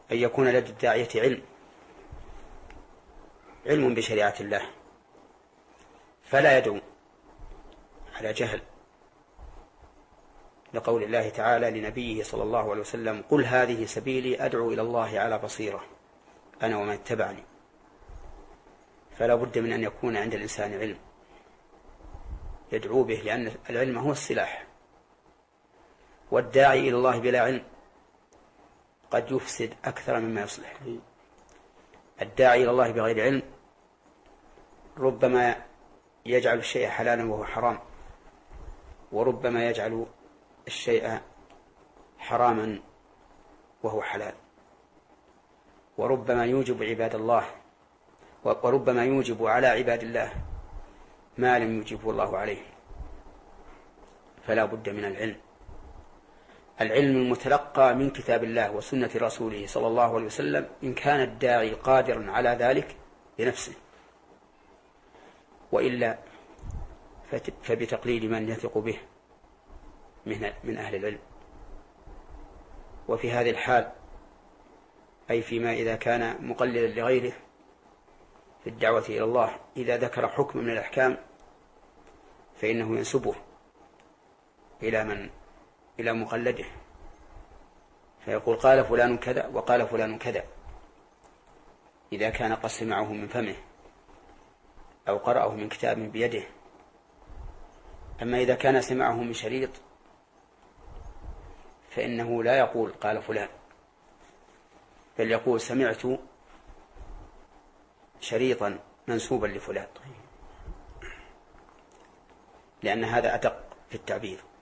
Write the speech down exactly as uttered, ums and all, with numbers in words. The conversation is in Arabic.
أن يكون لدى الداعية علم علم بشريعة الله، فلا يدعو على جهل، لقول الله تعالى لنبيه صلى الله عليه وسلم: قل هذه سبيلي أدعو إلى الله على بصيرة أنا ومن اتبعني. فلا بد من أن يكون عند الإنسان علم يدعو به، لأن العلم هو السلاح، والداعي إلى الله بلا علم قد يفسد أكثر مما يصلح. الداعي إلى الله بغير علم ربما يجعل الشيء حلالا وهو حرام، وربما يجعل الشيء حراما وهو حلال، وربما يوجب عباد الله وربما يوجب على عباد الله ما لم يوجبه الله عليه. فلا بد من العلم، العلم المتلقى من كتاب الله وسنة رسوله صلى الله عليه وسلم، إن كان الداعي قادرا على ذلك بنفسه، وإلا فبتقليد من يثق به من أهل العلم. وفي هذه الحال، أي فيما إذا كان مقلدا لغيره في الدعوة إلى الله، إذا ذكر حكم من الأحكام فإنه ينسبه إلى من إلى مقلده، فيقول: قال فلان كذا وقال فلان كذا، إذا كان قد سمعه من فمه أو قرأه من كتاب بيده. أما إذا كان سمعه من شريط فإنه لا يقول قال فلان، بل يقول: سمعت شريطا منسوبا لفلان، لأن هذا أدق في التعبير.